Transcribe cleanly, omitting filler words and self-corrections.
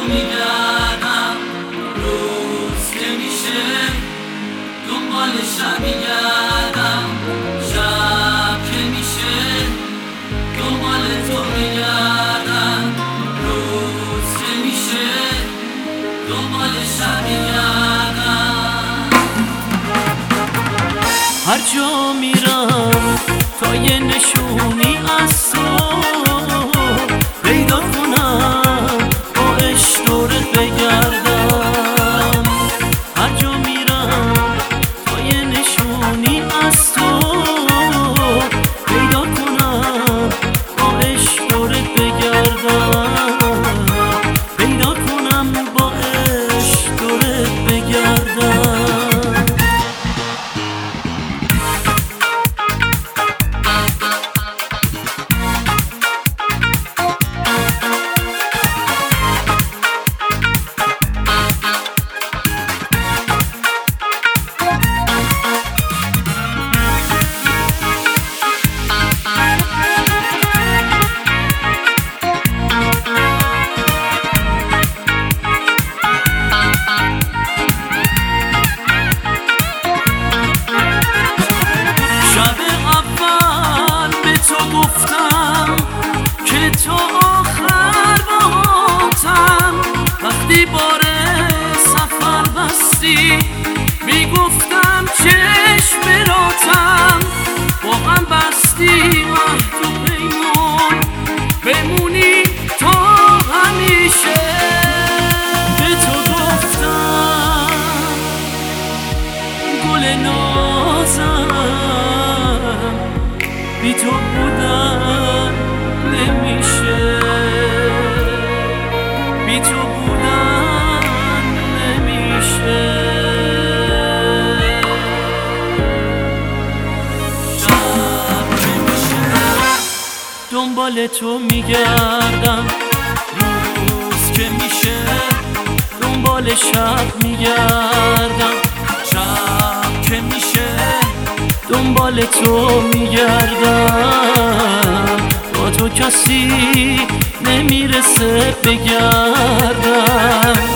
میگردم، روز که میشه دنبال شب میگردم، شب که میشه دنبال تو میگردم، روز که میشه دنبال شب میگردم. هر جا میرم تا یه نشونی از تو پیدا کنم، با عشق دورت بگردم. هر جا میرم تا یه نشونی از تو پیدا کنم، با عشق دورت بگردم، پیدا کنم با عشق دورت بگردم. گفتم که تو آخر باهاتم، وقتی باره سفر بستی میگفتم چشم براتم، با هم بستی عهد و پیمان بمونی تا همیشه. به تو گفتم گل نازم، بی تو بودن نمیشه، بی تو بودن نمیشه. شب که میشه دنبال تو میگردم، روز که میشه دنبال شب میگردم. شب که میشه دنبال تو میگردم، با تو کسی نمیرسه بگردم.